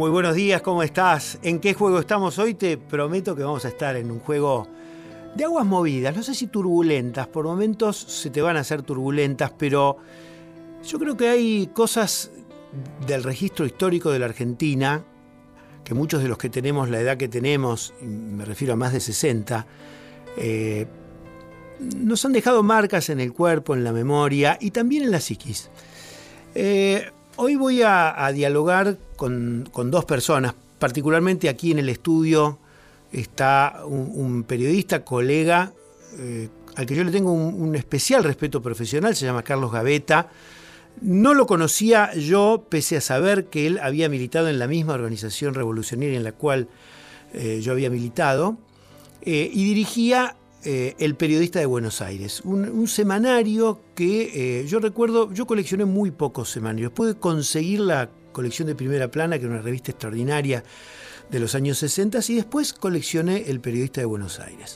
Muy buenos días, ¿cómo estás? ¿En qué juego estamos hoy? Te prometo que vamos a estar en un juego de aguas movidas, no sé si turbulentas, por momentos se te van a hacer turbulentas, pero yo creo que hay cosas del registro histórico de la Argentina, que muchos de los que tenemos la edad que tenemos, y me refiero a más de 60, nos han dejado marcas en el cuerpo, en la memoria y también en la psiquis. Hoy voy a dialogar con dos personas, particularmente aquí en el estudio está un periodista, colega, al que yo le tengo un especial respeto profesional, se llama Carlos Gavetta. No lo conocía yo, pese a saber que él había militado en la misma organización revolucionaria en la cual yo había militado, y dirigía El Periodista de Buenos Aires, un semanario que yo recuerdo, yo coleccioné muy pocos semanarios, pude conseguir la colección de Primera Plana, que era una revista extraordinaria de los años 60, y después coleccioné El Periodista de Buenos Aires.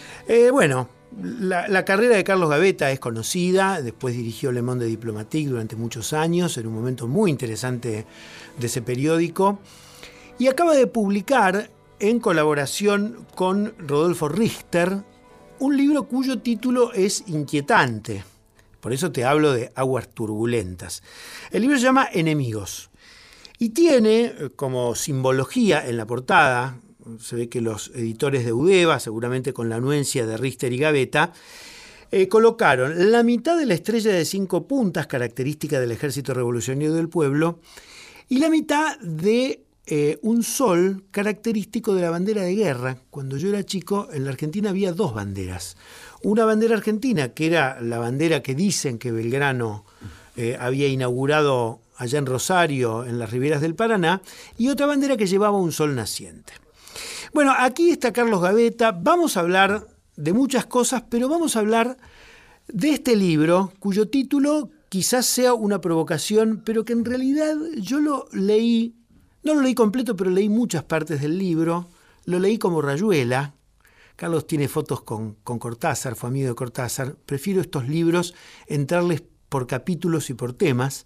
La carrera de Carlos Gavetta es conocida, después dirigió Le Monde Diplomatique durante muchos años, en un momento muy interesante de ese periódico, y acaba de publicar, en colaboración con Rodolfo Richter, un libro cuyo título es inquietante, por eso te hablo de aguas turbulentas. El libro se llama Enemigos, y tiene como simbología en la portada, se ve que los editores de Udeva, seguramente con la anuencia de Richter y Gavetta, colocaron la mitad de la estrella de 5 puntas, característica del Ejército Revolucionario del Pueblo, y la mitad de un sol característico de la bandera de guerra. Cuando yo era chico, en la Argentina había 2 banderas. Una bandera argentina, que era la bandera que dicen que Belgrano había inaugurado allá en Rosario, en las riberas del Paraná, y otra bandera que llevaba un sol naciente. Bueno, aquí está Carlos Gavetta. Vamos a hablar de muchas cosas, pero vamos a hablar de este libro, cuyo título quizás sea una provocación, pero que en realidad yo lo leí, no lo leí completo, pero leí muchas partes del libro, lo leí como rayuela. Carlos tiene fotos con Cortázar, fue amigo de Cortázar. Prefiero estos libros entrarles por capítulos y por temas.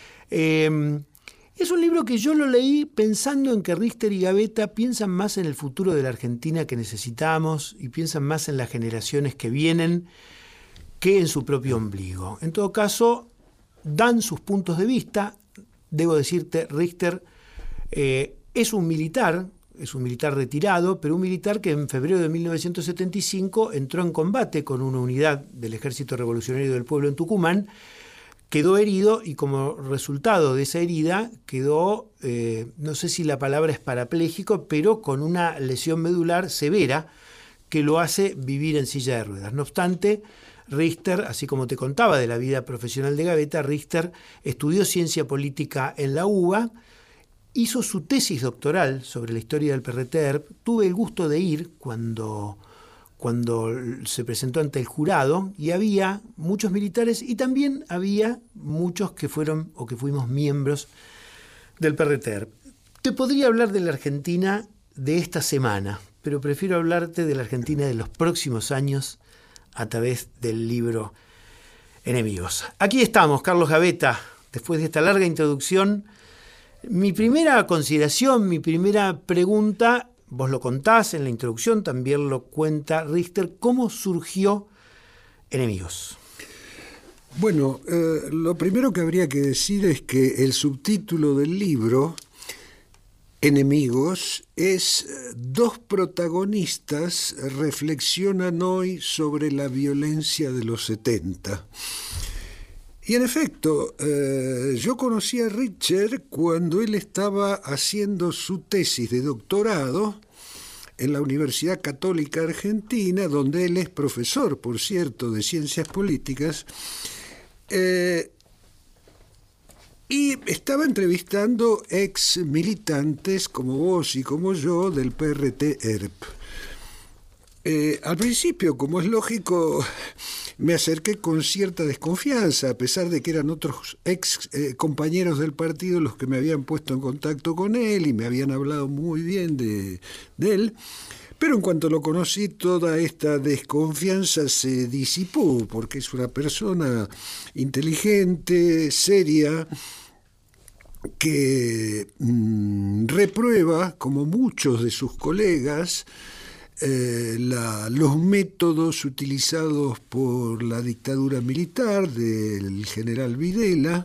Es un libro que yo lo leí pensando en que Richter y Gavetta piensan más en el futuro de la Argentina que necesitamos y piensan más en las generaciones que vienen que en su propio ombligo. En todo caso, dan sus puntos de vista. Debo decirte, Richter es un militar retirado, pero un militar que en febrero de 1975 entró en combate con una unidad del Ejército Revolucionario del Pueblo en Tucumán, quedó herido y como resultado de esa herida quedó, no sé si la palabra es parapléjico, pero con una lesión medular severa que lo hace vivir en silla de ruedas. No obstante, Richter, así como te contaba de la vida profesional de Gavetta, Richter estudió ciencia política en la UBA, hizo su tesis doctoral sobre la historia del PRTERP. Tuve el gusto de ir cuando se presentó ante el jurado y había muchos militares y también había muchos que fueron o que fuimos miembros del PRTERP. Te podría hablar de la Argentina de esta semana, pero prefiero hablarte de la Argentina de los próximos años a través del libro Enemigos. Aquí estamos, Carlos Gavetta, después de esta larga introducción. Mi primera consideración, mi primera pregunta, vos lo contás en la introducción, también lo cuenta Richter, ¿cómo surgió Enemigos? Bueno, lo primero que habría que decir es que el subtítulo del libro, Enemigos, es 2 protagonistas reflexionan hoy sobre la violencia de los 70. Y en efecto, yo conocí a Richter cuando él estaba haciendo su tesis de doctorado en la Universidad Católica Argentina, donde él es profesor, por cierto, de ciencias políticas, y estaba entrevistando ex militantes como vos y como yo del PRT-ERP. Al principio, como es lógico, me acerqué con cierta desconfianza, a pesar de que eran otros ex compañeros del partido los que me habían puesto en contacto con él y me habían hablado muy bien de él. Pero en cuanto lo conocí, toda esta desconfianza se disipó, porque es una persona inteligente, seria, que reprueba, como muchos de sus colegas, los métodos utilizados por la dictadura militar del general Videla.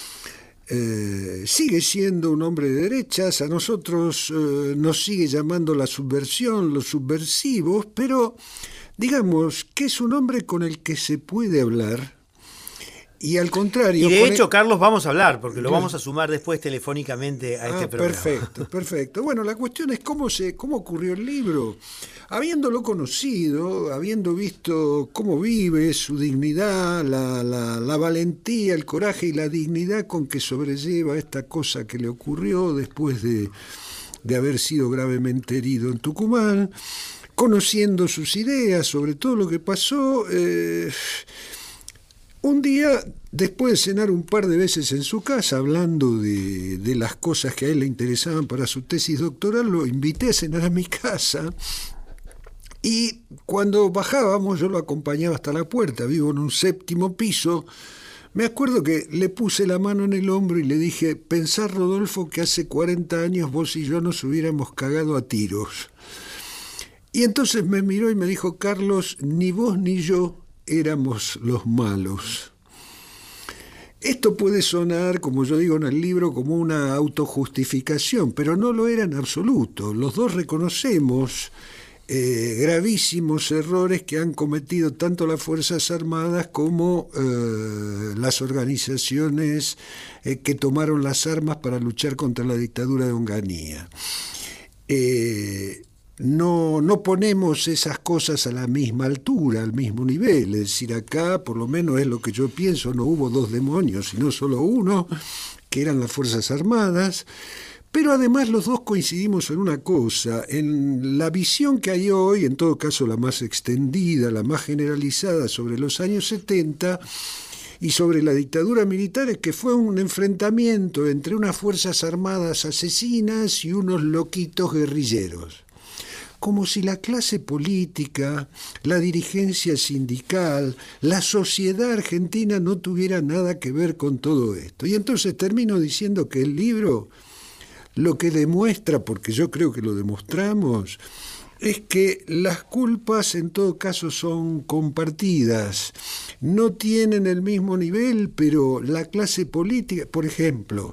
Sigue siendo un hombre de derechas, a nosotros nos sigue llamando la subversión, los subversivos, pero digamos que es un hombre con el que se puede hablar. Y al contrario... Y de hecho, Carlos, vamos a hablar, porque lo vamos a sumar después telefónicamente a este programa. Perfecto, perfecto. Bueno, la cuestión es cómo ocurrió el libro. Habiéndolo conocido, habiendo visto cómo vive, su dignidad, la valentía, el coraje y la dignidad con que sobrelleva esta cosa que le ocurrió después de haber sido gravemente herido en Tucumán, conociendo sus ideas sobre todo lo que pasó... Un día, después de cenar un par de veces en su casa, hablando de las cosas que a él le interesaban para su tesis doctoral, lo invité a cenar a mi casa y cuando bajábamos, yo lo acompañaba hasta la puerta, vivo en un 7º piso, me acuerdo que le puse la mano en el hombro y le dije, pensá, Rodolfo, que hace 40 años vos y yo nos hubiéramos cagado a tiros. Y entonces me miró y me dijo, Carlos, ni vos ni yo éramos los malos. Esto puede sonar, como yo digo en el libro, como una autojustificación, pero no lo era en absoluto. Los dos reconocemos gravísimos errores que han cometido tanto las Fuerzas Armadas como las organizaciones que tomaron las armas para luchar contra la dictadura de Onganía. No ponemos esas cosas a la misma altura, al mismo nivel. Es decir, acá, por lo menos es lo que yo pienso, no hubo 2 demonios, sino solo uno, que eran las Fuerzas Armadas. Pero además los dos coincidimos en una cosa, en la visión que hay hoy, en todo caso la más extendida, la más generalizada sobre los años 70, y sobre la dictadura militar, es que fue un enfrentamiento entre unas Fuerzas Armadas asesinas y unos loquitos guerrilleros. Como si la clase política, la dirigencia sindical, la sociedad argentina no tuviera nada que ver con todo esto. Y entonces termino diciendo que el libro lo que demuestra, porque yo creo que lo demostramos, es que las culpas en todo caso son compartidas. No tienen el mismo nivel, pero la clase política, por ejemplo,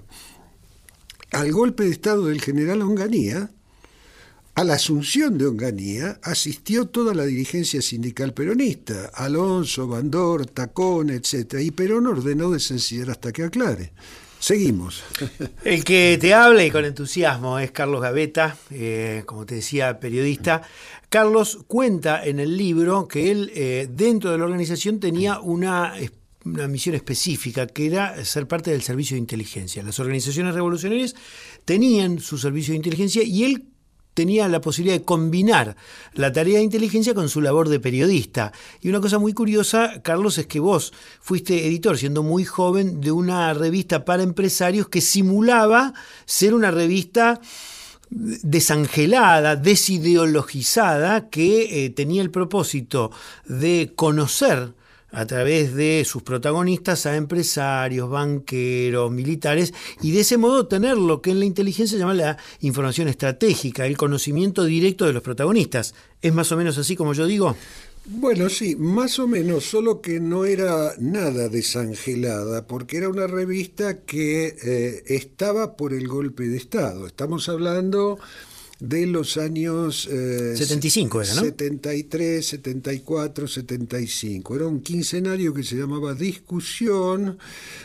al golpe de Estado del general Onganía, a la asunción de Onganía asistió toda la dirigencia sindical peronista, Alonso, Bandor, Tacón, etc. Y Perón ordenó desencillar hasta que aclare. Seguimos. El que te habla y con entusiasmo es Carlos Gavetta, como te decía, periodista. Carlos cuenta en el libro que él, dentro de la organización, tenía una misión específica, que era ser parte del servicio de inteligencia. Las organizaciones revolucionarias tenían su servicio de inteligencia y él tenía la posibilidad de combinar la tarea de inteligencia con su labor de periodista. Y una cosa muy curiosa, Carlos, es que vos fuiste editor, siendo muy joven, de una revista para empresarios que simulaba ser una revista desangelada, desideologizada, que tenía el propósito de conocer a través de sus protagonistas a empresarios, banqueros, militares, y de ese modo tener lo que en la inteligencia se llama la información estratégica, el conocimiento directo de los protagonistas. ¿Es más o menos así como yo digo? Bueno, sí, más o menos, solo que no era nada desangelada, porque era una revista que estaba por el golpe de Estado. Estamos hablando de los años 75 era, ¿no? 73, 74, 75. Era un quincenario que se llamaba Discusión,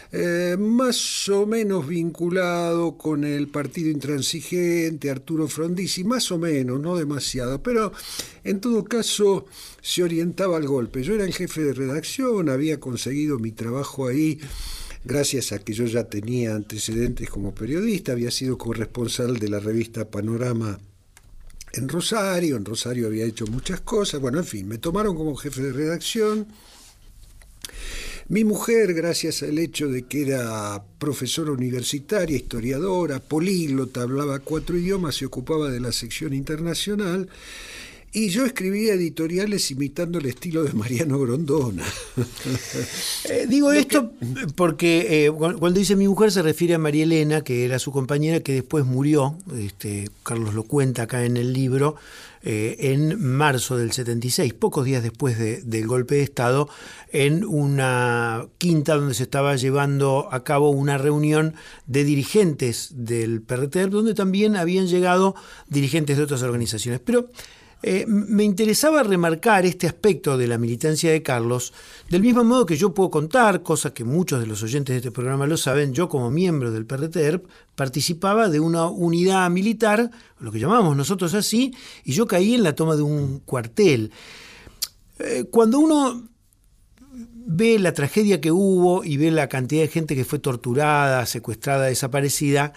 más o menos vinculado con el Partido Intransigente, Arturo Frondizi, más o menos, no demasiado, pero en todo caso se orientaba al golpe. Yo era el jefe de redacción, había conseguido mi trabajo ahí gracias a que yo ya tenía antecedentes como periodista, había sido corresponsal de la revista Panorama en Rosario había hecho muchas cosas, bueno, en fin, me tomaron como jefe de redacción. Mi mujer, gracias al hecho de que era profesora universitaria, historiadora, políglota, hablaba 4 idiomas, se ocupaba de la sección internacional. Y yo escribía editoriales imitando el estilo de Mariano Grondona. Digo esto porque cuando dice mi mujer se refiere a María Elena, que era su compañera, que después murió, Carlos lo cuenta acá en el libro, en marzo del 76, pocos días después del golpe de Estado, en una quinta donde se estaba llevando a cabo una reunión de dirigentes del PRT, donde también habían llegado dirigentes de otras organizaciones. Pero me interesaba remarcar este aspecto de la militancia de Carlos, del mismo modo que yo puedo contar, cosa que muchos de los oyentes de este programa lo saben. Yo, como miembro del PRT-ERP, participaba de una unidad militar, lo que llamamos nosotros así, y yo caí en la toma de un cuartel. Cuando uno ve la tragedia que hubo y ve la cantidad de gente que fue torturada, secuestrada, desaparecida,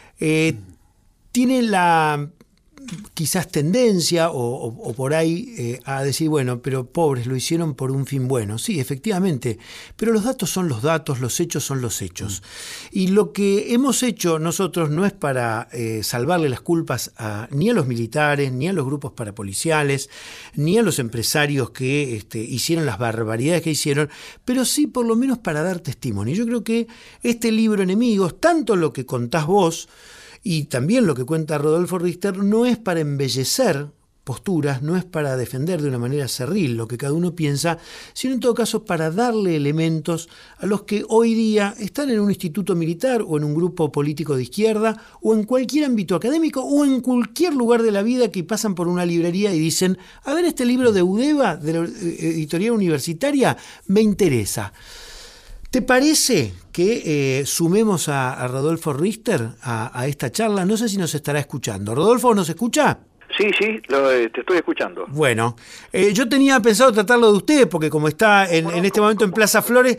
tiene la quizás tendencia o por ahí a decir, bueno, pero pobres, lo hicieron por un fin bueno. Sí, efectivamente, pero los datos son los datos, los hechos son los hechos. Y lo que hemos hecho nosotros no es para salvarle las culpas ni a los militares, ni a los grupos parapoliciales, ni a los empresarios que hicieron las barbaridades que hicieron, pero sí por lo menos para dar testimonio. Yo creo que este libro Enemigos, tanto lo que contás vos, y también lo que cuenta Rodolfo Richter, no es para embellecer posturas, no es para defender de una manera cerril lo que cada uno piensa, sino en todo caso para darle elementos a los que hoy día están en un instituto militar o en un grupo político de izquierda o en cualquier ámbito académico o en cualquier lugar de la vida, que pasan por una librería y dicen, a ver, este libro de Udeva, de la editorial universitaria, me interesa. ¿Te parece que sumemos a Rodolfo Richter a esta charla? No sé si nos estará escuchando. ¿Rodolfo, nos escucha? Sí, te estoy escuchando. Bueno, yo tenía pensado tratarlo de usted, porque como está en este momento en Plaza Flores,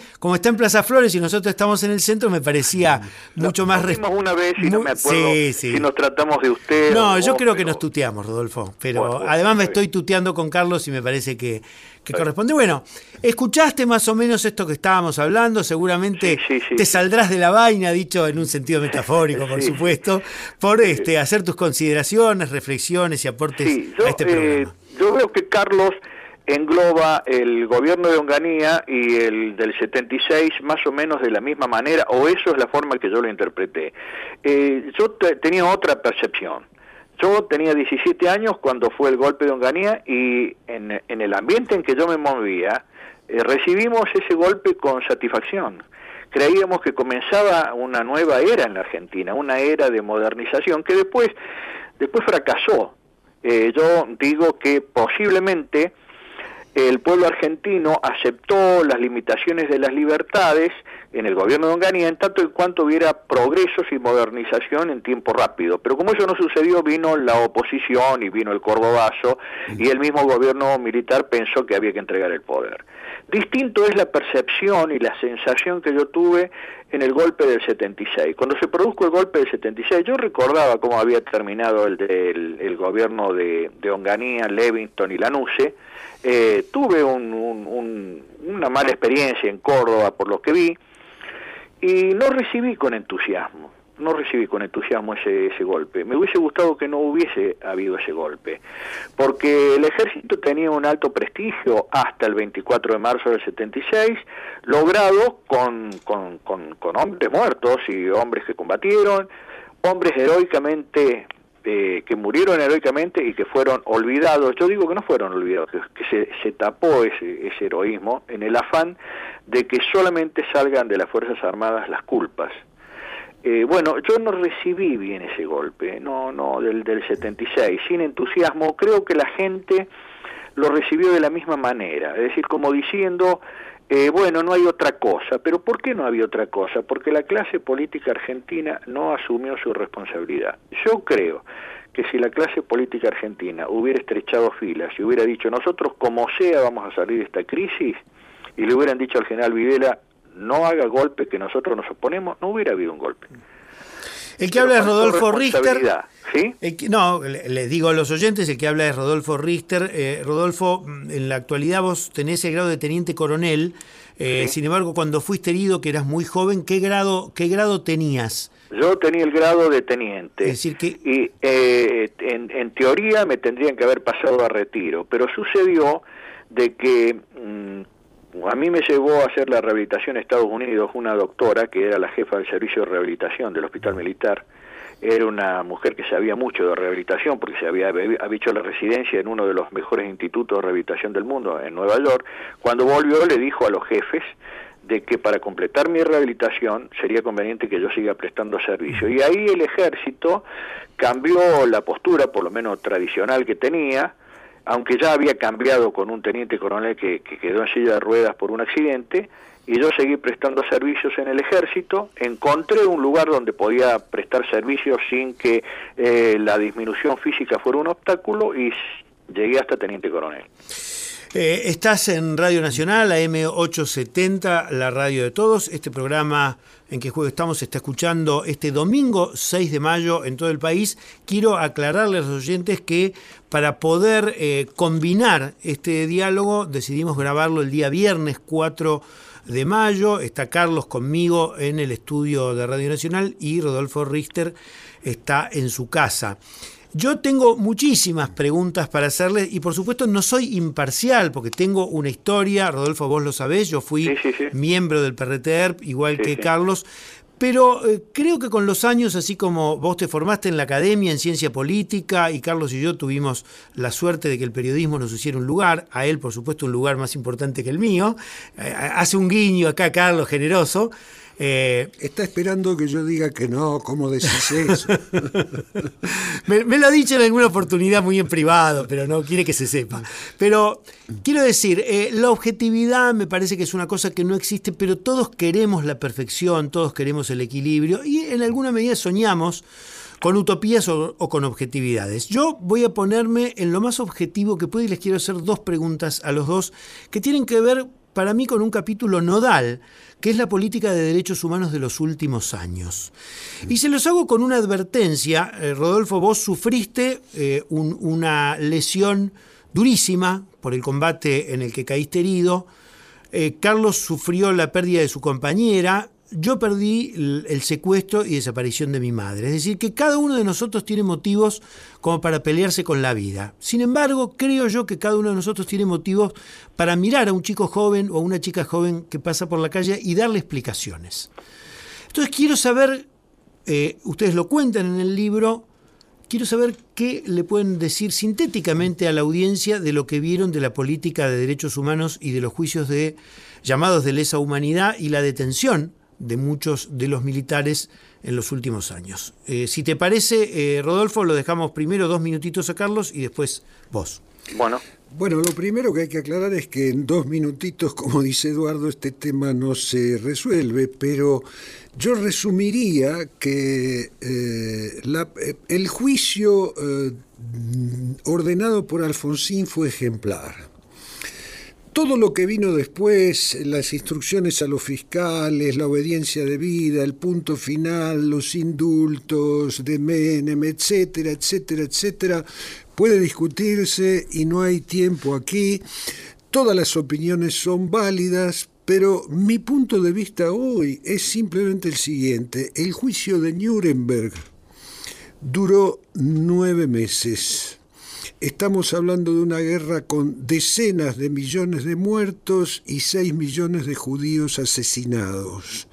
y nosotros estamos en el centro, me parecía mucho más... Nos vimos una vez y no me acuerdo si nos tratamos de usted. No, yo creo que nos tuteamos, Rodolfo, pero además me estoy tuteando con Carlos y me parece que corresponde. Bueno, escuchaste más o menos esto que estábamos hablando, seguramente te saldrás de la vaina, dicho en un sentido metafórico, por supuesto, por hacer tus consideraciones, reflexiones y aportes a este programa. Yo veo que Carlos engloba el gobierno de Onganía y el del 76 más o menos de la misma manera, o eso es la forma que yo lo interpreté. Yo tenía otra percepción. Yo tenía 17 años cuando fue el golpe de Onganía y en el ambiente en que yo me movía, recibimos ese golpe con satisfacción. Creíamos que comenzaba una nueva era en la Argentina, una era de modernización que después fracasó. Yo digo que posiblemente el pueblo argentino aceptó las limitaciones de las libertades en el gobierno de Onganía en tanto en cuanto hubiera progresos y modernización en tiempo rápido. Pero como eso no sucedió, vino la oposición y vino el Cordobazo y el mismo gobierno militar pensó que había que entregar el poder. Distinto es la percepción y la sensación que yo tuve en el golpe del 76. Cuando se produjo el golpe del 76, yo recordaba cómo había terminado el gobierno de Onganía, Levingston y Lanusse. Tuve una mala experiencia en Córdoba por lo que vi y no recibí con entusiasmo ese golpe. Me hubiese gustado que no hubiese habido ese golpe, porque el ejército tenía un alto prestigio hasta el 24 de marzo del 76, logrado con hombres muertos y hombres que combatieron, hombres heroicamente que murieron heroicamente y que fueron olvidados. Yo digo que no fueron olvidados, que se tapó ese heroísmo en el afán de que solamente salgan de las Fuerzas Armadas las culpas. Bueno, yo no recibí bien ese golpe, del 76, sin entusiasmo. Creo que la gente lo recibió de la misma manera, es decir, como diciendo, bueno, no hay otra cosa. ¿Pero por qué no había otra cosa? Porque la clase política argentina no asumió su responsabilidad. Yo creo que si la clase política argentina hubiera estrechado filas y hubiera dicho, nosotros como sea vamos a salir de esta crisis, y le hubieran dicho al general Videla, no haga golpe que nosotros nos oponemos, no hubiera habido un golpe. El que habla es Rodolfo Richter. ¿Sí? Les digo a los oyentes, el que habla es Rodolfo Richter. Rodolfo, en la actualidad vos tenés el grado de teniente coronel. Sin embargo, cuando fuiste herido, que eras muy joven, ¿qué grado tenías? Yo tenía el grado de teniente. Es decir que... Y en teoría me tendrían que haber pasado a retiro, pero sucedió de que a mí me llevó a hacer la rehabilitación en Estados Unidos una doctora que era la jefa del servicio de rehabilitación del Hospital Militar. Era una mujer que sabía mucho de rehabilitación porque había hecho la residencia en uno de los mejores institutos de rehabilitación del mundo, en Nueva York. Cuando volvió le dijo a los jefes de que para completar mi rehabilitación sería conveniente que yo siga prestando servicio. Y ahí el ejército cambió la postura, por lo menos tradicional que tenía, aunque ya había cambiado con un teniente coronel que quedó en silla de ruedas por un accidente, y yo seguí prestando servicios en el ejército. Encontré un lugar donde podía prestar servicios sin que la disminución física fuera un obstáculo y llegué hasta teniente coronel. Estás en Radio Nacional, AM870, la radio de todos. Este programa en que estamos se está escuchando este domingo 6 de mayo en todo el país. Quiero aclararles a los oyentes que para poder combinar este diálogo decidimos grabarlo el día viernes 4 de mayo. Está Carlos conmigo en el estudio de Radio Nacional y Rodolfo Richter está en su casa. Yo tengo muchísimas preguntas para hacerles y por supuesto no soy imparcial porque tengo una historia, Rodolfo, vos lo sabés, yo fui miembro del PRT-ERP, igual que Carlos, pero creo que con los años, así como vos te formaste en la academia, en ciencia política, y Carlos y yo tuvimos la suerte de que el periodismo nos hiciera un lugar, a él por supuesto un lugar más importante que el mío, hace un guiño acá Carlos, generoso. Está esperando que yo diga que no, ¿cómo decís eso? me lo ha dicho en alguna oportunidad muy en privado, pero no quiere que se sepa. Pero quiero decir, la objetividad me parece que es una cosa que no existe, pero todos queremos la perfección, todos queremos el equilibrio y en alguna medida soñamos con utopías o con objetividades. Yo voy a ponerme en lo más objetivo que puedo y les quiero hacer dos preguntas a los dos que tienen que ver para mí con un capítulo nodal, que es la política de derechos humanos de los últimos años. Y se los hago con una advertencia. Rodolfo, vos sufriste una lesión durísima por el combate en el que caíste herido. Carlos sufrió la pérdida de su compañera. Yo perdí el secuestro y desaparición de mi madre. Es decir, que cada uno de nosotros tiene motivos como para pelearse con la vida. Sin embargo, creo yo que cada uno de nosotros tiene motivos para mirar a un chico joven o a una chica joven que pasa por la calle y darle explicaciones. Entonces quiero saber, ustedes lo cuentan en el libro, quiero saber qué le pueden decir sintéticamente a la audiencia de lo que vieron de la política de derechos humanos y de los juicios llamados de lesa humanidad y la detención de muchos de los militares en los últimos años. Si te parece, Rodolfo, lo dejamos primero 2 minutitos a Carlos y después vos. Bueno, lo primero que hay que aclarar es que en 2 minutitos, como dice Eduardo, este tema no se resuelve, pero yo resumiría que el juicio ordenado por Alfonsín fue ejemplar. Todo lo que vino después, las instrucciones a los fiscales, la obediencia debida, el punto final, los indultos de Menem, etcétera, etcétera, etcétera, puede discutirse y no hay tiempo aquí. Todas las opiniones son válidas, pero mi punto de vista hoy es simplemente el siguiente. El juicio de Nuremberg duró 9 meses. Estamos hablando de una guerra con decenas de millones de muertos y 6 millones de judíos asesinados.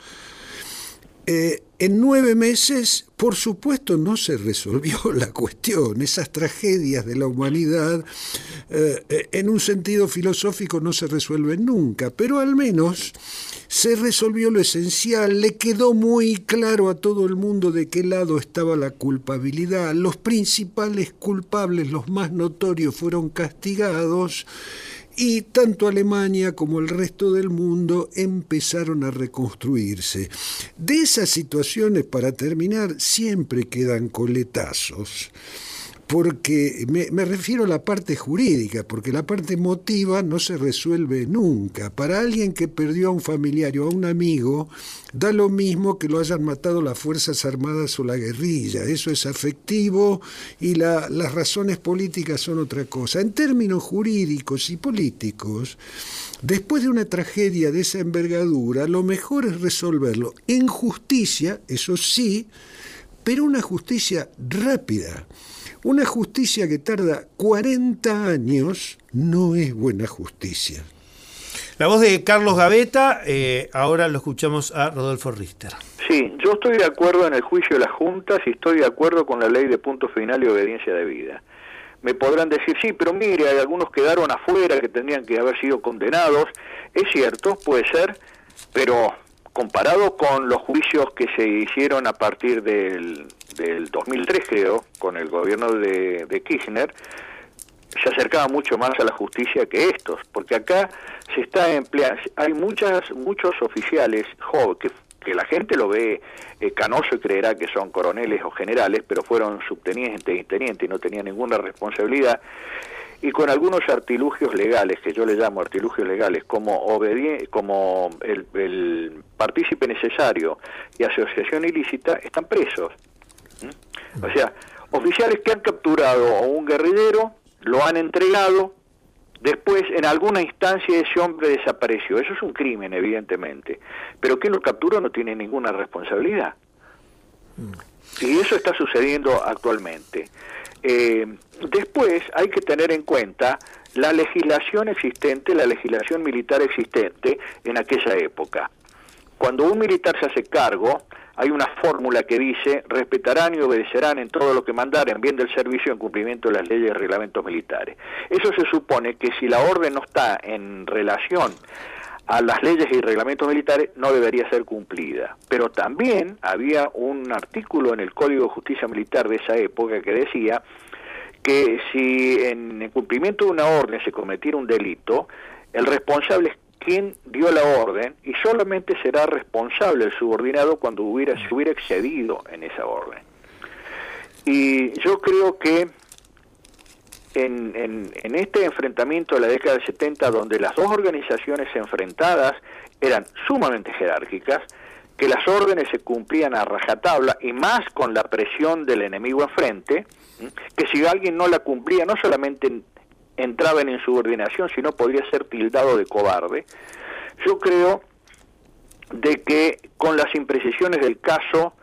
En 9 meses, por supuesto, no se resolvió la cuestión. Esas tragedias de la humanidad, en un sentido filosófico, no se resuelven nunca, pero al menos se resolvió lo esencial. Le quedó muy claro a todo el mundo de qué lado estaba la culpabilidad. Los principales culpables, los más notorios, fueron castigados. Y tanto Alemania como el resto del mundo empezaron a reconstruirse. De esas situaciones, para terminar, siempre quedan coletazos. porque me refiero a la parte jurídica, porque la parte emotiva no se resuelve nunca. Para alguien que perdió a un familiar o a un amigo, da lo mismo que lo hayan matado las Fuerzas Armadas o la guerrilla. Eso es afectivo y las razones políticas son otra cosa. En términos jurídicos y políticos, después de una tragedia de esa envergadura, lo mejor es resolverlo en justicia, eso sí, pero una justicia rápida. Una justicia que tarda 40 años no es buena justicia. La voz de Carlos Gavetta, ahora lo escuchamos a Rodolfo Richter. Sí, yo estoy de acuerdo en el juicio de las juntas y estoy de acuerdo con la ley de punto final y obediencia debida. Me podrán decir, sí, pero mire, hay algunos quedaron afuera que tendrían que haber sido condenados. Es cierto, puede ser, pero comparado con los juicios que se hicieron a partir del 2003, creo, con el gobierno de Kirchner, se acercaba mucho más a la justicia que estos, porque acá se está empleando, hay muchos oficiales jóvenes que la gente lo ve canoso y creerá que son coroneles o generales, pero fueron subtenientes y tenientes y no tenían ninguna responsabilidad, y con algunos artilugios legales, que yo le llamo artilugios legales, como el partícipe necesario y asociación ilícita, están presos. O sea, oficiales que han capturado a un guerrillero, lo han entregado, después en alguna instancia ese hombre desapareció. Eso es un crimen, evidentemente, pero quien lo capturó no tiene ninguna responsabilidad. Y eso está sucediendo actualmente. Después hay que tener en cuenta la legislación existente, la legislación militar existente en aquella época. Cuando un militar se hace cargo, hay una fórmula que dice: respetarán y obedecerán en todo lo que mandaren, bien del servicio en cumplimiento de las leyes y reglamentos militares. Eso se supone que si la orden no está en relación a las leyes y reglamentos militares, no debería ser cumplida. Pero también había un artículo en el Código de Justicia Militar de esa época que decía que si en el cumplimiento de una orden se cometiera un delito, el responsable es quien dio la orden y solamente será responsable el subordinado cuando se hubiera excedido en esa orden. Y yo creo que en este enfrentamiento de la década del 70, donde las dos organizaciones enfrentadas eran sumamente jerárquicas, que las órdenes se cumplían a rajatabla y más con la presión del enemigo enfrente, que si alguien no la cumplía no solamente entraba en insubordinación, sino podría ser tildado de cobarde. Yo creo de que con las imprecisiones del caso,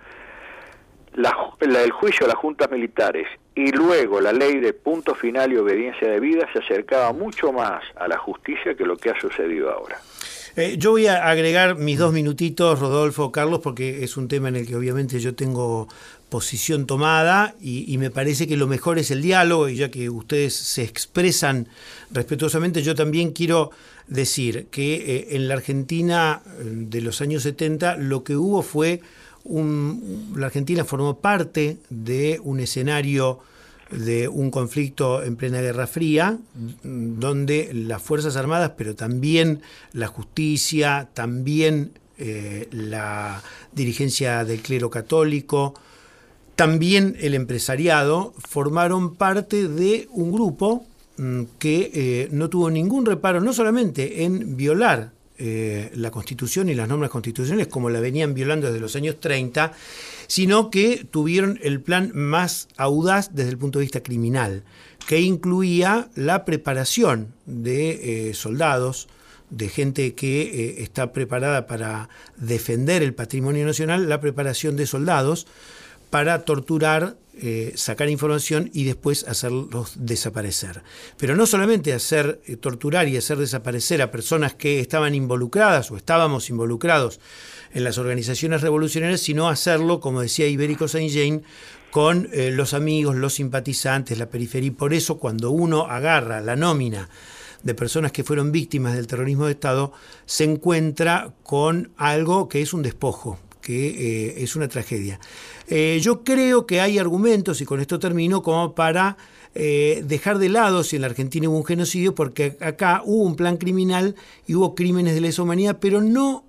el juicio a las juntas militares y luego la ley de punto final y obediencia debida se acercaba mucho más a la justicia que lo que ha sucedido ahora. Yo voy a agregar mis 2 minutitos, Rodolfo, Carlos, porque es un tema en el que obviamente yo tengo posición tomada y me parece que lo mejor es el diálogo, y ya que ustedes se expresan respetuosamente, yo también quiero decir que en la Argentina de los años 70 lo que hubo fue la Argentina formó parte de un escenario de un conflicto en plena Guerra Fría, donde las Fuerzas Armadas, pero también la justicia, también la dirigencia del clero católico, también el empresariado, formaron parte de un grupo que no tuvo ningún reparo, no solamente en violar la Constitución y las normas constitucionales como la venían violando desde los años 30, sino que tuvieron el plan más audaz desde el punto de vista criminal, que incluía la preparación de soldados, de gente que está preparada para defender el patrimonio nacional, la preparación de soldados para torturar, sacar información y después hacerlos desaparecer. Pero no solamente torturar y hacer desaparecer a personas que estaban involucradas o estábamos involucrados en las organizaciones revolucionarias, sino hacerlo, como decía Ibérico Saint-Jean, con los amigos, los simpatizantes, la periferia. Y por eso cuando uno agarra la nómina de personas que fueron víctimas del terrorismo de Estado, se encuentra con algo que es un despojo, que es una tragedia. Yo creo que hay argumentos, y con esto termino, como para dejar de lado si en la Argentina hubo un genocidio, porque acá hubo un plan criminal y hubo crímenes de lesa humanidad, pero no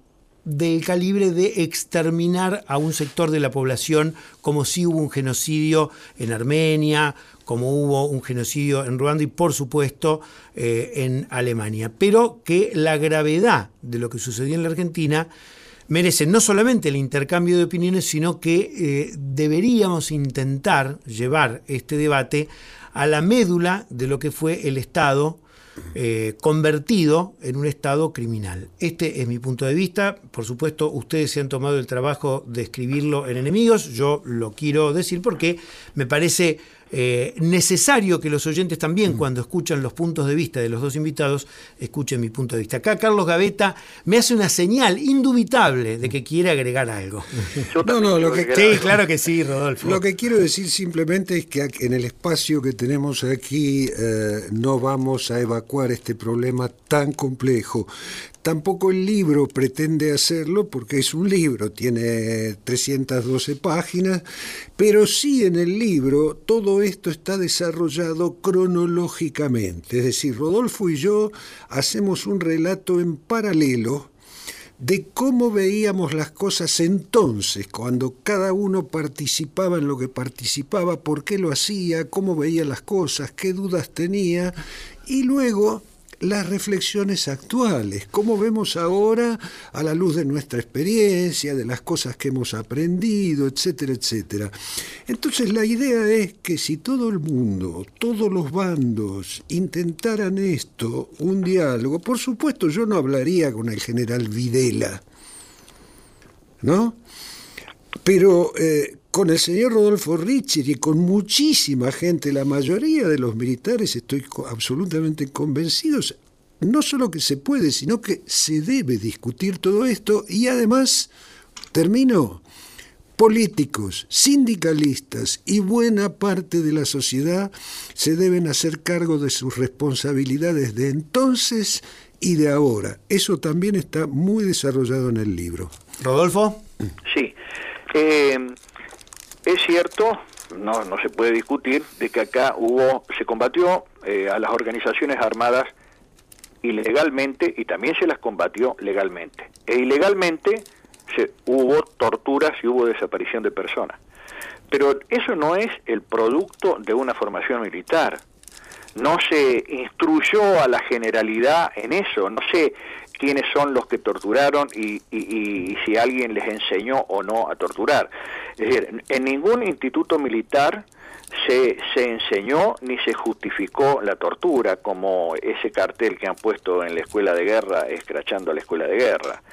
del calibre de exterminar a un sector de la población, como si hubo un genocidio en Armenia, como hubo un genocidio en Ruanda y, por supuesto, en Alemania. Pero que la gravedad de lo que sucedió en la Argentina merece no solamente el intercambio de opiniones, sino que deberíamos intentar llevar este debate a la médula de lo que fue el Estado convertido en un Estado criminal. Este es mi punto de vista. Por supuesto, ustedes se han tomado el trabajo de escribirlo en Enemigos. Yo lo quiero decir porque me parece necesario que los oyentes también, cuando escuchan los puntos de vista de los dos invitados, escuchen mi punto de vista. Acá Carlos Gavetta me hace una señal indubitable de que quiere agregar algo. Sí, claro que sí, Rodolfo. Lo que quiero decir simplemente es que en el espacio que tenemos aquí no vamos a evacuar este problema tan complejo. Tampoco el libro pretende hacerlo porque es un libro, tiene 312 páginas, pero sí en el libro todo esto está desarrollado cronológicamente. Es decir, Rodolfo y yo hacemos un relato en paralelo de cómo veíamos las cosas entonces, cuando cada uno participaba en lo que participaba, por qué lo hacía, cómo veía las cosas, qué dudas tenía, y luego las reflexiones actuales, cómo vemos ahora a la luz de nuestra experiencia, de las cosas que hemos aprendido, etcétera, etcétera. Entonces la idea es que si todo el mundo, todos los bandos intentaran esto, un diálogo, por supuesto yo no hablaría con el general Videla, ¿no? Pero con el señor Rodolfo Richter y con muchísima gente, la mayoría de los militares, estoy absolutamente convencidos, no solo que se puede, sino que se debe discutir todo esto y además, termino, políticos, sindicalistas y buena parte de la sociedad se deben hacer cargo de sus responsabilidades de entonces y de ahora. Eso también está muy desarrollado en el libro. ¿Rodolfo? Sí. Es cierto, no se puede discutir, de que acá se combatió a las organizaciones armadas ilegalmente y también se las combatió legalmente. E ilegalmente hubo torturas y hubo desaparición de personas. Pero eso no es el producto de una formación militar. No se instruyó a la generalidad en eso, no sé quiénes son los que torturaron y si alguien les enseñó o no a torturar. Es decir, en ningún instituto militar se enseñó ni se justificó la tortura, como ese cartel que han puesto en la escuela de guerra, escrachando a la escuela de guerra.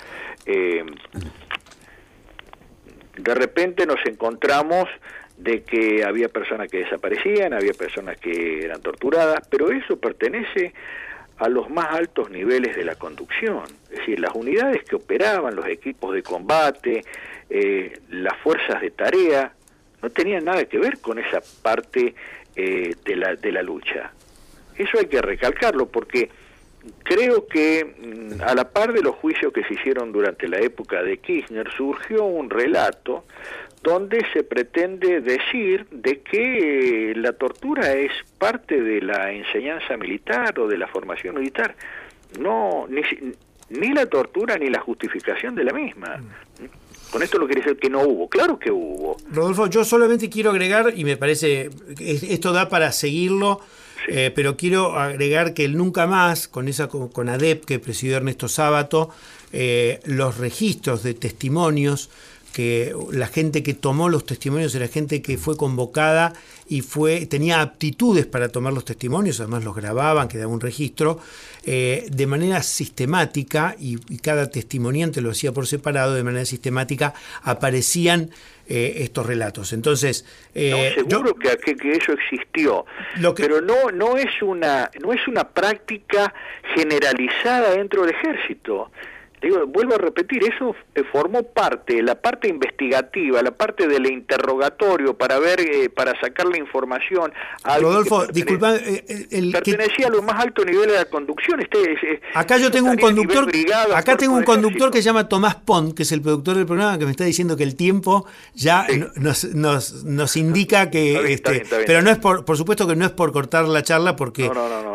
De repente nos encontramos de que había personas que desaparecían, había personas que eran torturadas, pero eso pertenece a los más altos niveles de la conducción. Es decir, las unidades que operaban, los equipos de combate, las fuerzas de tarea, no tenían nada que ver con esa parte de la lucha. Eso hay que recalcarlo, porque creo que a la par de los juicios que se hicieron durante la época de Kirchner, surgió un relato donde se pretende decir de que la tortura es parte de la enseñanza militar o de la formación militar. No, ni la tortura ni la justificación de la misma. Con esto no quiere decir que no hubo, claro que hubo. Rodolfo, yo solamente quiero agregar, y me parece que esto da para seguirlo, sí. Pero quiero agregar que el Nunca Más, con ADEP que presidió Ernesto Sábato, los registros de testimonios, que la gente que tomó los testimonios era gente que fue convocada y tenía aptitudes para tomar los testimonios, además los grababan, quedaba un registro, de manera sistemática, y cada testimoniante lo hacía por separado, de manera sistemática aparecían estos relatos. Entonces, seguro que eso existió, pero no es una práctica generalizada dentro del ejército. Digo, vuelvo a repetir, eso formó parte, la parte investigativa, la parte del interrogatorio para ver, para sacar la información. Rodolfo, disculpa, pertenecía a los más altos niveles de la conducción. Acá yo tengo un conductor, que se llama Tomás Pont, que es el productor del programa, que me está diciendo que el tiempo ya sí. nos indica que, está bien. pero no es por supuesto que no es por cortar la charla, porque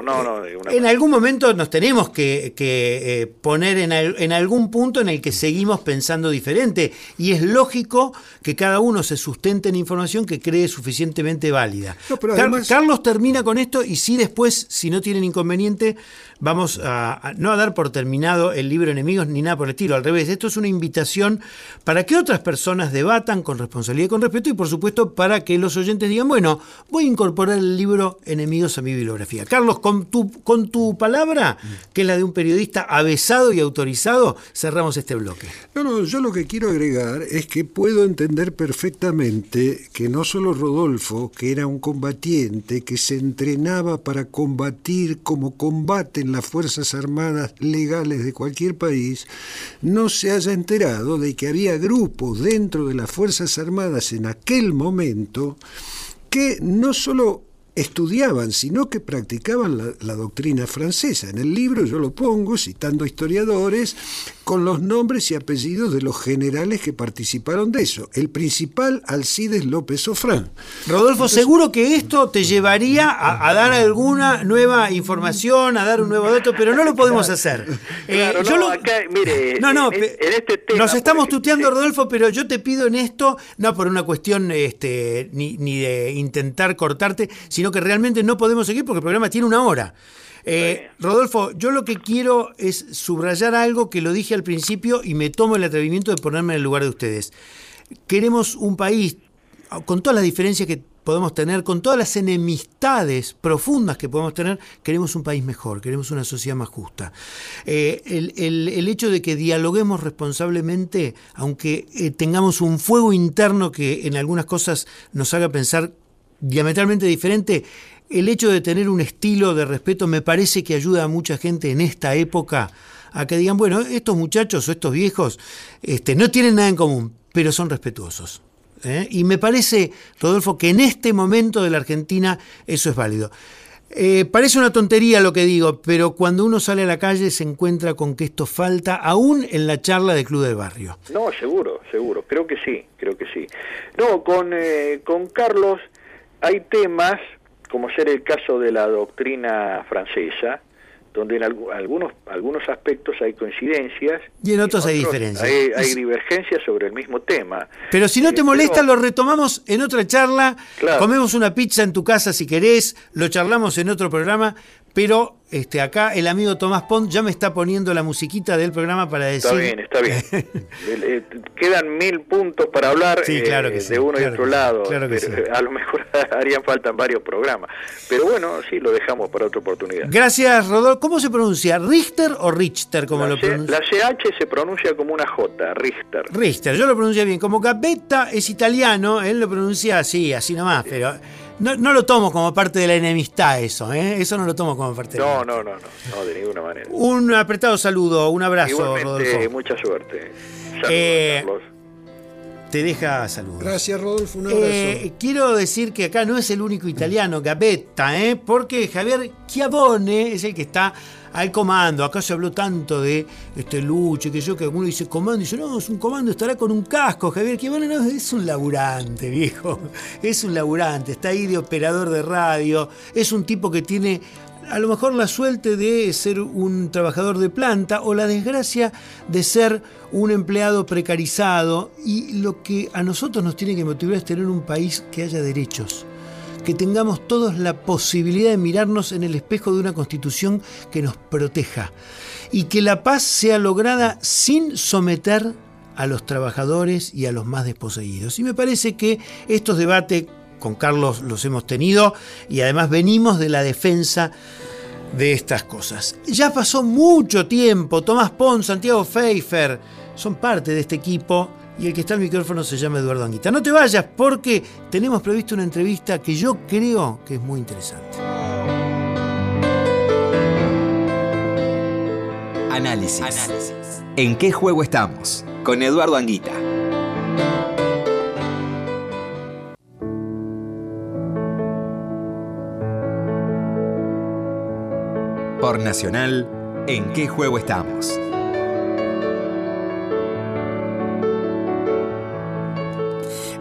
En algún momento nos tenemos que poner en algún punto en el que seguimos pensando diferente, y es lógico que cada uno se sustente en información que cree suficientemente válida. No, pero además... Carlos termina con esto, y sí, después, si no tienen inconveniente, vamos no a dar por terminado el libro Enemigos ni nada por el estilo, al revés. Esto es una invitación para que otras personas debatan con responsabilidad y con respeto, y por supuesto para que los oyentes digan, bueno, voy a incorporar el libro Enemigos a mi bibliografía. Carlos, con tu palabra, que es la de un periodista avesado y autorizado, cerramos este bloque. No, yo lo que quiero agregar es que puedo entender perfectamente que no solo Rodolfo, que era un combatiente, que se entrenaba para combatir como combaten las Fuerzas Armadas legales de cualquier país, no se haya enterado de que había grupos dentro de las Fuerzas Armadas en aquel momento que no solo estudiaban, sino que practicaban la doctrina francesa. En el libro yo lo pongo, citando historiadores, con los nombres y apellidos de los generales que participaron de eso. El principal, Alcides López Sofrán. Rodolfo, seguro que esto te llevaría a dar alguna nueva información, a dar un nuevo dato, pero no lo podemos hacer. Mire, en este tema, nos estamos tuteando, Rodolfo, pero yo te pido en esto, no por una cuestión ni de intentar cortarte, sino que realmente no podemos seguir porque el programa tiene 1 hora. Rodolfo, yo lo que quiero es subrayar algo que lo dije al principio y me tomo el atrevimiento de ponerme en el lugar de ustedes. Queremos un país con todas las diferencias que podemos tener, con todas las enemistades profundas que podemos tener. Queremos un país mejor, queremos una sociedad más justa. El hecho de que dialoguemos responsablemente, aunque tengamos un fuego interno que en algunas cosas nos haga pensar diametralmente diferente, el hecho de tener un estilo de respeto me parece que ayuda a mucha gente en esta época a que digan, bueno, estos muchachos o estos viejos no tienen nada en común, pero son respetuosos. Y me parece, Rodolfo, que en este momento de la Argentina eso es válido. Parece una tontería lo que digo, pero cuando uno sale a la calle se encuentra con que esto falta aún en la charla del Club del Barrio. No, seguro, creo que sí. No, con Carlos hay temas, como ser el caso de la doctrina francesa, donde en algunos aspectos hay coincidencias y en otros hay diferencias. Hay divergencias sobre el mismo tema. Pero si no te molesta, lo retomamos en otra charla. Claro. Comemos una pizza en tu casa si querés, lo charlamos en otro programa. Pero acá el amigo Tomás Pont ya me está poniendo la musiquita del programa para decir... Está bien. Quedan 1000 puntos para hablar, sí, claro que sí, de uno y otro lado. Claro que pero, sí. A lo mejor harían falta varios programas. Pero bueno, sí, lo dejamos para otra oportunidad. Gracias, Rodolfo. ¿Cómo se pronuncia? ¿Richter o Richter? Como lo pronuncia? La CH se pronuncia como una J, Richter. Richter, yo lo pronuncio bien. Como Gavetta es italiano, él lo pronuncia así nomás, pero... No lo tomo como parte de la enemistad eso, eso no lo tomo como parte de la enemistad. No, de ninguna manera. Un apretado saludo, un abrazo, igualmente, Rodolfo. Mucha suerte. Saludos, Carlos. Te deja saludos. Gracias, Rodolfo, un abrazo. Quiero decir que acá no es el único italiano, Gavetta, porque Javier Chiavone es el que está al comando. Acá se habló tanto de Lucho, que uno dice comando, y dice, no, es un comando, estará con un casco. Javier Chiavone no, es un laburante, viejo. Es un laburante, está ahí de operador de radio, es un tipo que tiene a lo mejor la suerte de ser un trabajador de planta o la desgracia de ser un empleado precarizado, y lo que a nosotros nos tiene que motivar es tener un país que haya derechos, que tengamos todos la posibilidad de mirarnos en el espejo de una constitución que nos proteja y que la paz sea lograda sin someter a los trabajadores y a los más desposeídos. Y me parece que estos debates con Carlos los hemos tenido y además venimos de la defensa de estas cosas. Ya pasó mucho tiempo, Tomás Pons, Santiago Pfeiffer son parte de este equipo y el que está al micrófono se llama Eduardo Anguita. No te vayas porque tenemos previsto una entrevista que yo creo que es muy interesante. Análisis. ¿En qué juego estamos? Con Eduardo Anguita. Por Nacional, ¿en qué juego estamos?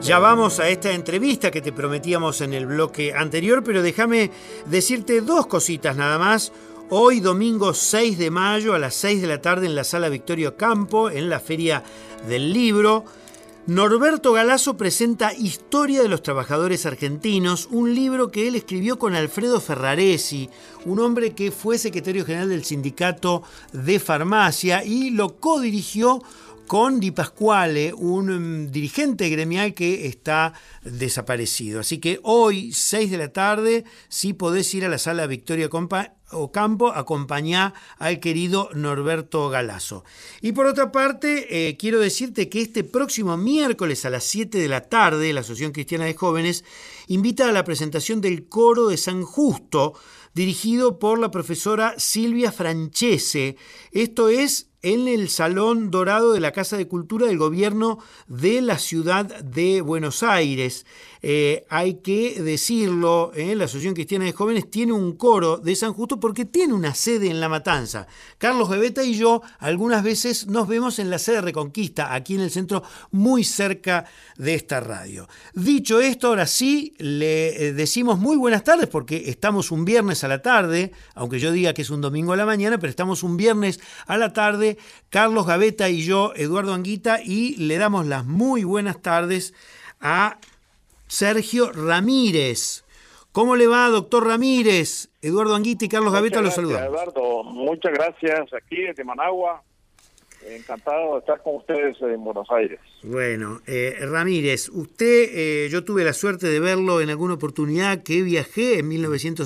Ya vamos a esta entrevista que te prometíamos en el bloque anterior, pero déjame decirte dos cositas nada más. Hoy, domingo 6 de mayo, a las 6 de la tarde, en la Sala Victoria Ocampo, en la Feria del Libro, Norberto Galazo presenta Historia de los Trabajadores Argentinos, un libro que él escribió con Alfredo Ferraresi, un hombre que fue secretario general del Sindicato de Farmacia y lo codirigió con Di Pasquale, un dirigente gremial que está desaparecido. Así que hoy, 6 de la tarde, si podés ir a la Sala Victoria Ocampo, acompañá al querido Norberto Galazo. Y por otra parte, quiero decirte que este próximo miércoles a las 7 de la tarde, la Asociación Cristiana de Jóvenes invita a la presentación del Coro de San Justo, dirigido por la profesora Silvia Francese. Esto es en el Salón Dorado de la Casa de Cultura del Gobierno de la Ciudad de Buenos Aires. Hay que decirlo, la Asociación Cristiana de Jóvenes tiene un coro de San Justo porque tiene una sede en La Matanza. Carlos Gaveta y yo algunas veces nos vemos en la sede Reconquista, aquí en el centro, muy cerca de esta radio. Dicho esto, ahora sí, le decimos muy buenas tardes porque estamos un viernes a la tarde, aunque yo diga que es un domingo a la mañana, pero estamos un viernes a la tarde, Carlos Gaveta y yo, Eduardo Anguita, y le damos las muy buenas tardes a Sergio Ramírez. ¿Cómo le va, doctor Ramírez? Eduardo Anguita y Carlos Gaveta los saludamos. Eduardo, muchas gracias. Aquí desde Managua. Encantado de estar con ustedes en Buenos Aires. Bueno, Ramírez, usted, yo tuve la suerte de verlo en alguna oportunidad que viajé en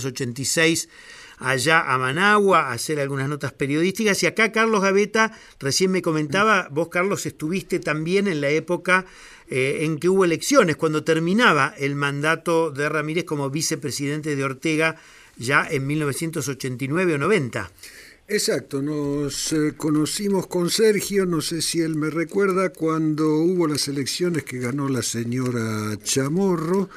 1986 allá a Managua a hacer algunas notas periodísticas, y acá Carlos Gaveta recién me comentaba, vos Carlos estuviste también en la época en que hubo elecciones, cuando terminaba el mandato de Ramírez como vicepresidente de Ortega ya en 1989 o 90. Exacto, nos conocimos con Sergio, no sé si él me recuerda, cuando hubo las elecciones que ganó la señora Chamorro.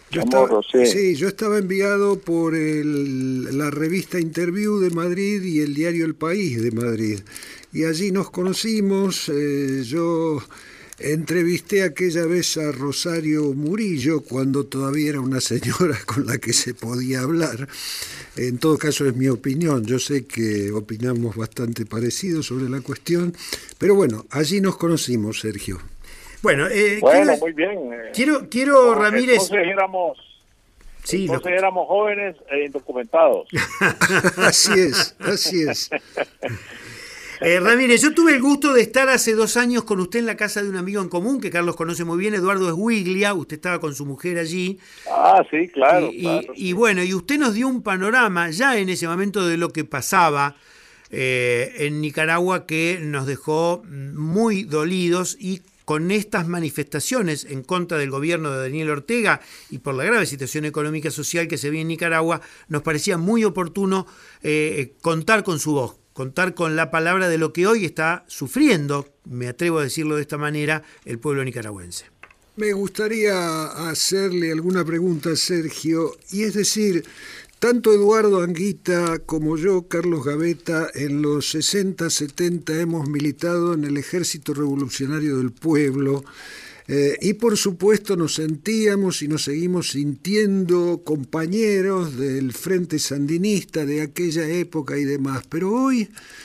Yo estaba enviado por la revista Interview de Madrid y el diario El País de Madrid. Y allí nos conocimos, yo entrevisté aquella vez a Rosario Murillo, cuando todavía era una señora con la que se podía hablar. En todo caso es mi opinión, yo sé que opinamos bastante parecido sobre la cuestión, pero bueno, allí nos conocimos, Sergio. Bueno, muy bien. Quiero Ramírez... Entonces éramos jóvenes e indocumentados. Así es. Ramírez, yo tuve el gusto de estar hace 2 años con usted en la casa de un amigo en común que Carlos conoce muy bien, Eduardo Esguiglia. Usted estaba con su mujer allí. Ah, sí, claro. Y bueno, y usted nos dio un panorama ya en ese momento de lo que pasaba en Nicaragua, que nos dejó muy dolidos, y con estas manifestaciones en contra del gobierno de Daniel Ortega y por la grave situación económica y social que se ve en Nicaragua, nos parecía muy oportuno contar con su voz, contar con la palabra de lo que hoy está sufriendo, me atrevo a decirlo de esta manera, el pueblo nicaragüense. Me gustaría hacerle alguna pregunta a Sergio, y es decir, tanto Eduardo Anguita como yo, Carlos Gaveta, en los 60, 70 hemos militado en el Ejército Revolucionario del Pueblo, y por supuesto nos sentíamos y nos seguimos sintiendo compañeros del Frente Sandinista de aquella época y demás, pero hoy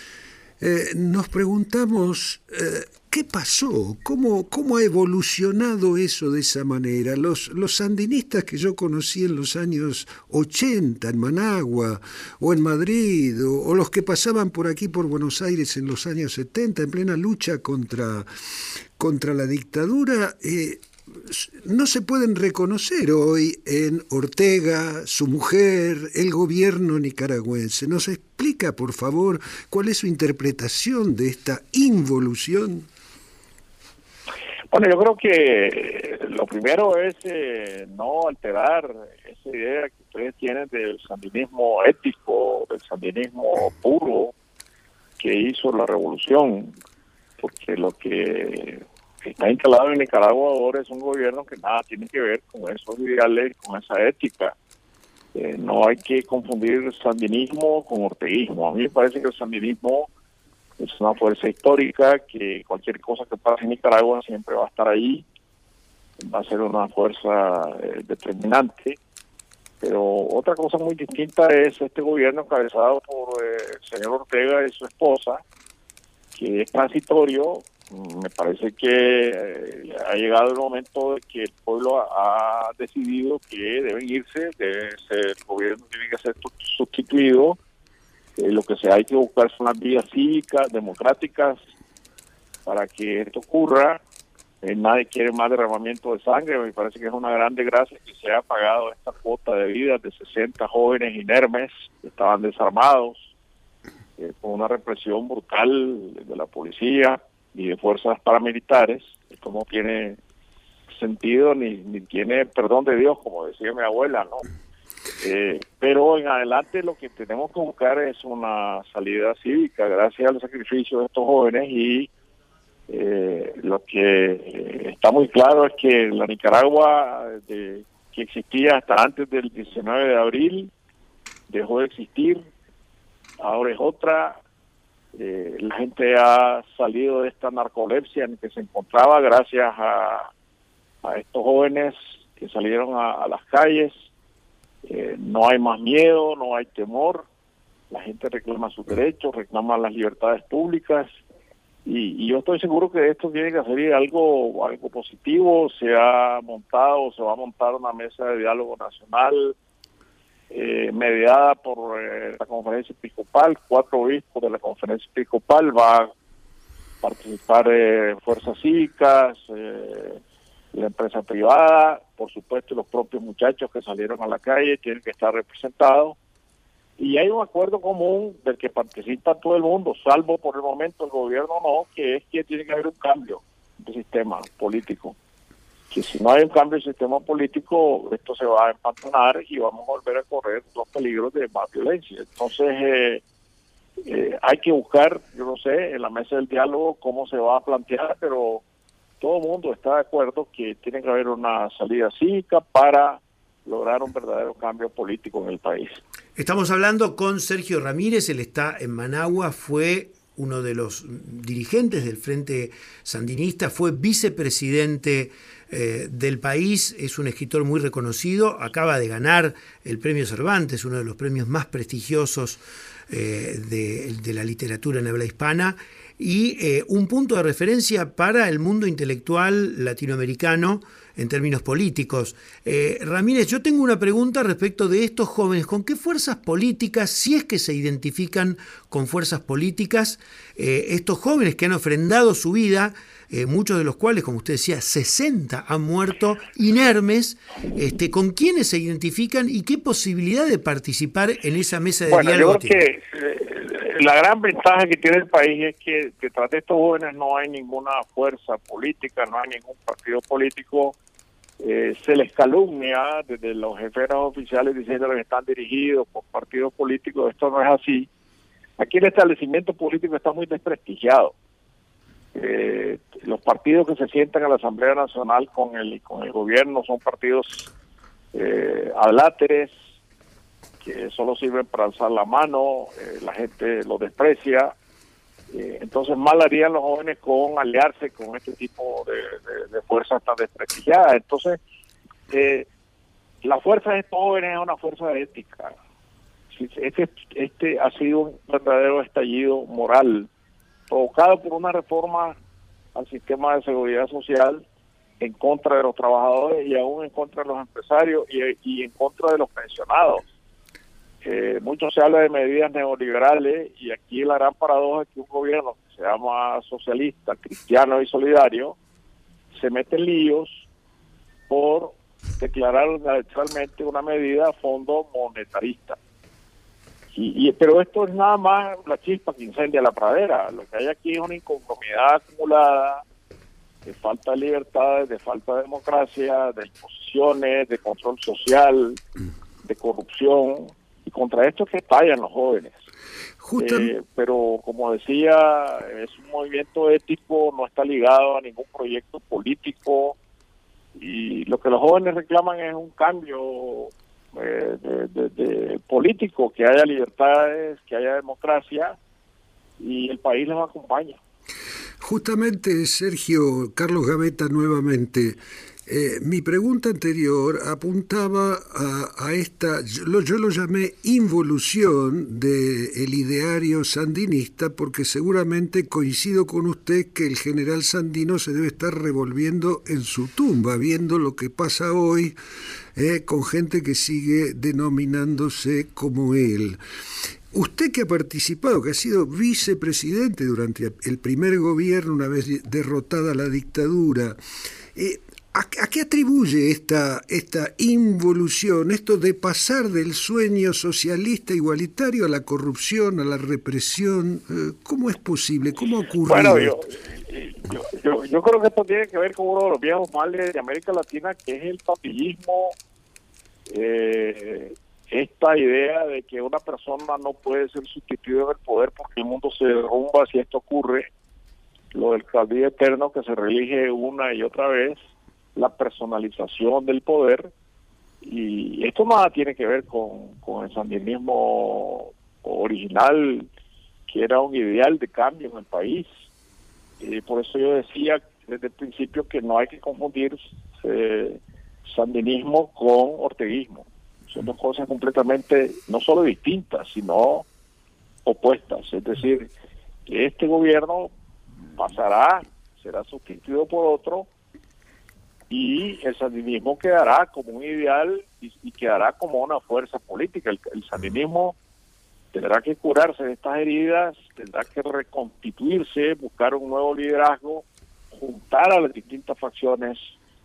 nos preguntamos ¿qué pasó? ¿Cómo ha evolucionado eso de esa manera? Los sandinistas que yo conocí en los años 80 en Managua o en Madrid, o los que pasaban por aquí por Buenos Aires en los años 70 en plena lucha contra la dictadura, no se pueden reconocer hoy en Ortega, su mujer, el gobierno nicaragüense. ¿Nos explica, por favor, cuál es su interpretación de esta involución? Bueno, yo creo que lo primero es no alterar esa idea que ustedes tienen del sandinismo ético, del sandinismo puro que hizo la revolución, porque lo que está instalado en Nicaragua ahora es un gobierno que nada tiene que ver con esos ideales, con esa ética. No hay que confundir sandinismo con orteguismo. A mí me parece que el sandinismo es una fuerza histórica, que cualquier cosa que pase en Nicaragua siempre va a estar ahí, va a ser una fuerza determinante. Pero otra cosa muy distinta es este gobierno encabezado por el señor Ortega y su esposa, que es transitorio. Me parece que ha llegado el momento de que el pueblo ha decidido que deben irse, el gobierno tiene que ser sustituido. Lo que hay que buscar son las vías cívicas, democráticas, para que esto ocurra. Nadie quiere más derramamiento de sangre. Me parece que es una gran desgracia que se haya pagado esta cuota de vida de 60 jóvenes inermes que estaban desarmados, con una represión brutal de la policía y de fuerzas paramilitares. Esto no tiene sentido ni tiene perdón de Dios, como decía mi abuela, ¿no? Pero en adelante lo que tenemos que buscar es una salida cívica gracias al sacrificio de estos jóvenes, y lo que está muy claro es que la Nicaragua que existía hasta antes del 19 de abril dejó de existir. Ahora es otra. La gente ha salido de esta narcolepsia en que se encontraba gracias a estos jóvenes que salieron a las calles. No hay más miedo, no hay temor. La gente reclama sus derechos, reclama las libertades públicas. Y yo estoy seguro que esto tiene que salir algo positivo. Se va a montar una mesa de diálogo nacional mediada por la conferencia episcopal. 4 obispos de la conferencia episcopal, va a participar fuerzas cívicas, la empresa privada, por supuesto los propios muchachos que salieron a la calle tienen que estar representados. Y hay un acuerdo común del que participa todo el mundo, salvo por el momento el gobierno no, que es que tiene que haber un cambio de sistema político. Que si no hay un cambio de sistema político, esto se va a empantanar y vamos a volver a correr los peligros de más violencia. Entonces, hay que buscar, yo no sé, en la mesa del diálogo cómo se va a plantear, pero todo el mundo está de acuerdo que tiene que haber una salida cívica para lograr un verdadero cambio político en el país. Estamos hablando con Sergio Ramírez, él está en Managua, fue uno de los dirigentes del Frente Sandinista, fue vicepresidente del país, es un escritor muy reconocido, acaba de ganar el Premio Cervantes, uno de los premios más prestigiosos de la literatura en habla hispana, y un punto de referencia para el mundo intelectual latinoamericano en términos políticos. Ramírez, yo tengo una pregunta respecto de estos jóvenes. ¿Con qué fuerzas políticas, si es que se identifican con fuerzas políticas, estos jóvenes que han ofrendado su vida, muchos de los cuales, como usted decía, 60 han muerto inermes, ¿con quiénes se identifican y qué posibilidad de participar en esa mesa de diálogo? Yo creo que la gran ventaja que tiene el país es que detrás de estos jóvenes no hay ninguna fuerza política, no hay ningún partido político. Se les calumnia desde los jefes oficiales diciendo que están dirigidos por partidos políticos. Esto no es así. Aquí el establecimiento político está muy desprestigiado. Los partidos que se sientan en la Asamblea Nacional con el gobierno son partidos adláteres, que solo sirven para alzar la mano, la gente los desprecia. Entonces mal harían los jóvenes con aliarse con este tipo de fuerzas tan desprestigiadas. Entonces la fuerza de estos jóvenes es una fuerza ética. Este ha sido un verdadero estallido moral provocado por una reforma al sistema de seguridad social en contra de los trabajadores y aún en contra de los empresarios y en contra de los pensionados. Mucho se habla de medidas neoliberales y aquí la gran paradoja es que un gobierno que se llama socialista, cristiano y solidario se mete en líos por declarar unilateralmente una medida a fondo monetarista. Pero esto es nada más la chispa que incendia la pradera. Lo que hay aquí es una inconformidad acumulada de falta de libertades, de falta de democracia, de imposiciones, de control social, de corrupción. Y contra esto es que estallan los jóvenes. Pero como decía, es un movimiento ético, no está ligado a ningún proyecto político. Y lo que los jóvenes reclaman es un cambio de político, que haya libertades, que haya democracia, y el país les acompaña. Justamente, Sergio, Carlos Gaveta nuevamente, Mi pregunta anterior apuntaba a esta, yo lo llamé involución del ideario sandinista, porque seguramente coincido con usted que el general Sandino se debe estar revolviendo en su tumba, viendo lo que pasa hoy con gente que sigue denominándose como él. Usted que ha participado, que ha sido vicepresidente durante el primer gobierno, una vez derrotada la dictadura, ¿a qué atribuye esta involución, esto de pasar del sueño socialista igualitario a la corrupción, a la represión? ¿Cómo es posible? ¿Cómo ocurre? Bueno, yo creo que esto tiene que ver con uno de los viejos males de América Latina, que es el papilismo. Esta idea de que una persona no puede ser sustituida en el poder porque el mundo se derrumba si esto ocurre, lo del caudillo eterno que se reelige una y otra vez, la personalización del poder, y esto nada tiene que ver con el sandinismo original, que era un ideal de cambio en el país. Por eso yo decía desde el principio que no hay que confundir sandinismo con orteguismo. Son dos cosas completamente no solo distintas, sino opuestas. Es decir, que este gobierno será sustituido por otro, y el sandinismo quedará como un ideal y quedará como una fuerza política. El sandinismo tendrá que curarse de estas heridas, tendrá que reconstituirse, buscar un nuevo liderazgo, juntar a las distintas facciones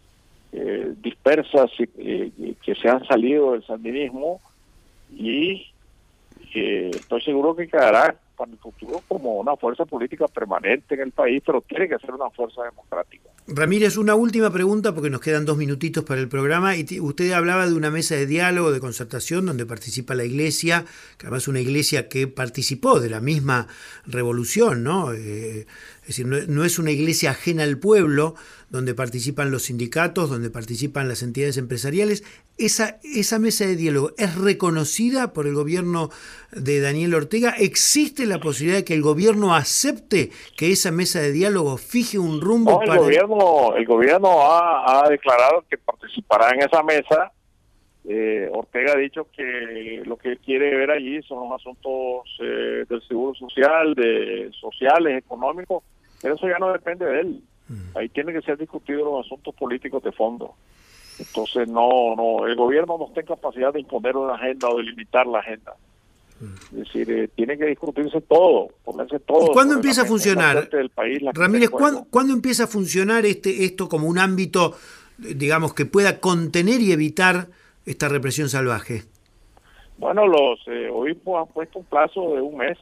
dispersas que se han salido del sandinismo, y estoy seguro que quedará para el futuro como una fuerza política permanente en el país, pero tiene que ser una fuerza democrática. Ramírez, una última pregunta porque nos quedan 2 minutitos para el programa, y usted hablaba de una mesa de diálogo, de concertación, donde participa la Iglesia, que además es una Iglesia que participó de la misma revolución, ¿no? Es decir, no es una Iglesia ajena al pueblo, donde participan los sindicatos, donde participan las entidades empresariales. Esa mesa de diálogo es reconocida por el gobierno de Daniel Ortega. ¿Existe la posibilidad de que el gobierno acepte que esa mesa de diálogo fije un rumbo? El gobierno ha declarado que participará en esa mesa. Ortega ha dicho que lo que quiere ver allí son los asuntos del seguro social, sociales, económicos, pero eso ya no depende de él. Ahí tienen que ser discutidos los asuntos políticos de fondo. Entonces el gobierno no está en capacidad de imponer una agenda o de limitar la agenda. Es decir, tiene que discutirse todo, ponerse todo. ¿Y cuándo empieza a funcionar? Del país, Ramírez, ¿cuándo empieza a funcionar esto como un ámbito, digamos, que pueda contener y evitar esta represión salvaje? Bueno, los obispos han puesto un plazo de un mes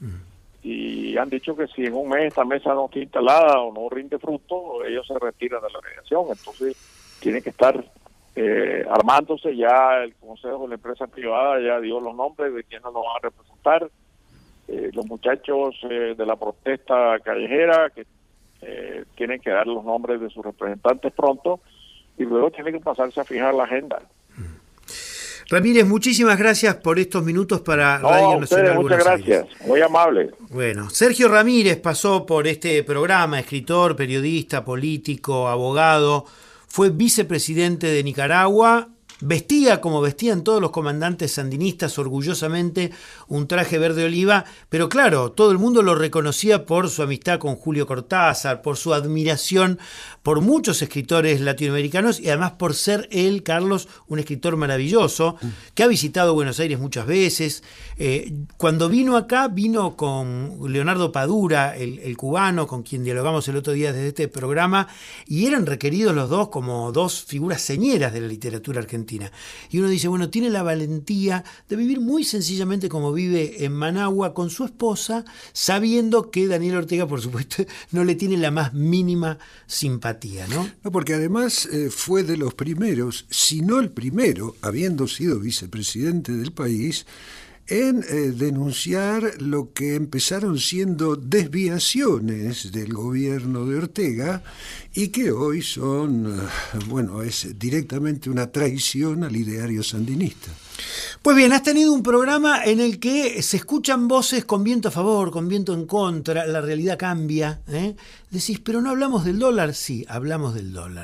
y han dicho que si en un mes esta mesa no está instalada o no rinde fruto, ellos se retiran de la mediación. Entonces tiene que estar armándose. Ya el Consejo de la Empresa Privada ya dio los nombres de quienes nos van a representar. Los muchachos de la protesta callejera que tienen que dar los nombres de sus representantes pronto, y luego tiene que pasarse a fijar la agenda. Ramírez, muchísimas gracias por estos minutos para Radio Nacional Buenos Aires. Muchas gracias, muy amable. Bueno, Sergio Ramírez pasó por este programa, escritor, periodista, político, abogado, fue vicepresidente de Nicaragua, vestía como vestían todos los comandantes sandinistas, orgullosamente un traje verde oliva, pero claro, todo el mundo lo reconocía por su amistad con Julio Cortázar, por su admiración por muchos escritores latinoamericanos, y además por ser él, Carlos, un escritor maravilloso, que ha visitado Buenos Aires muchas veces. Cuando vino acá, vino con Leonardo Padura, el cubano, con quien dialogamos el otro día desde este programa, y eran requeridos los dos como dos figuras señeras de la literatura argentina. Y uno dice, bueno, tiene la valentía de vivir muy sencillamente como vive en Managua con su esposa, sabiendo que Daniel Ortega, por supuesto, no le tiene la más mínima simpatía, ¿no? No, porque además fue de los primeros, si no el primero, habiendo sido vicepresidente del país, en denunciar lo que empezaron siendo desviaciones del gobierno de Ortega y que hoy son, es directamente una traición al ideario sandinista. Pues bien, has tenido un programa en el que se escuchan voces con viento a favor, con viento en contra, la realidad cambia, ¿eh? Decís, pero no hablamos del dólar. Sí, hablamos del dólar.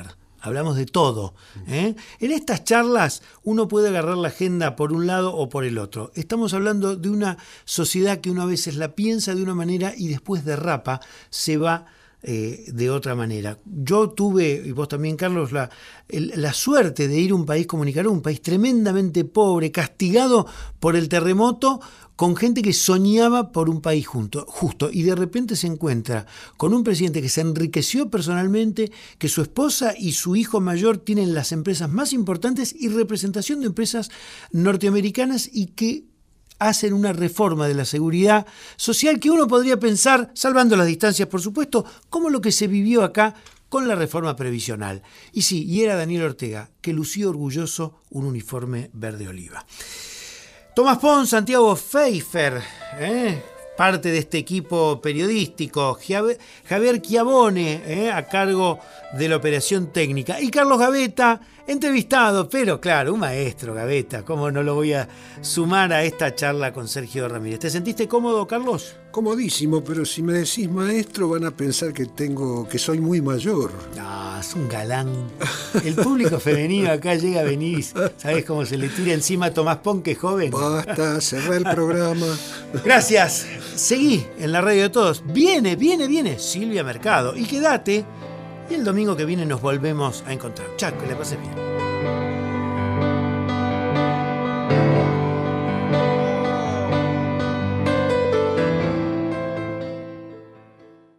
hablamos de todo. En estas charlas uno puede agarrar la agenda por un lado o por el otro. Estamos hablando de una sociedad que uno a veces la piensa de una manera y después derrapa, se va de otra manera. Yo tuve, y vos también, Carlos, la suerte de ir a un país como Nicaragua, un país tremendamente pobre, castigado por el terremoto, con gente que soñaba por un país justo, y de repente se encuentra con un presidente que se enriqueció personalmente, que su esposa y su hijo mayor tienen las empresas más importantes y representación de empresas norteamericanas, y que hacen una reforma de la seguridad social que uno podría pensar, salvando las distancias por supuesto, como lo que se vivió acá con la reforma previsional. Y sí, y era Daniel Ortega, que lució orgulloso un uniforme verde oliva. Tomás Pons, Santiago Pfeiffer, parte de este equipo periodístico, Javier Chiavone, a cargo de la operación técnica, y Carlos Gavetta, entrevistado, pero claro, un maestro, Gavetta, ¿cómo no lo voy a sumar a esta charla con Sergio Ramírez? ¿Te sentiste cómodo, Carlos? Comodísimo, pero si me decís maestro van a pensar que soy muy mayor. No, es un galán. El público femenino acá llega a venir, ¿sabés cómo se le tira encima a Tomás Pons, que es joven? Basta, cerrá el programa. Gracias. Seguí en la radio de todos. Viene Silvia Mercado. Y quédate, y el domingo que viene nos volvemos a encontrar. Chao, que le pases bien.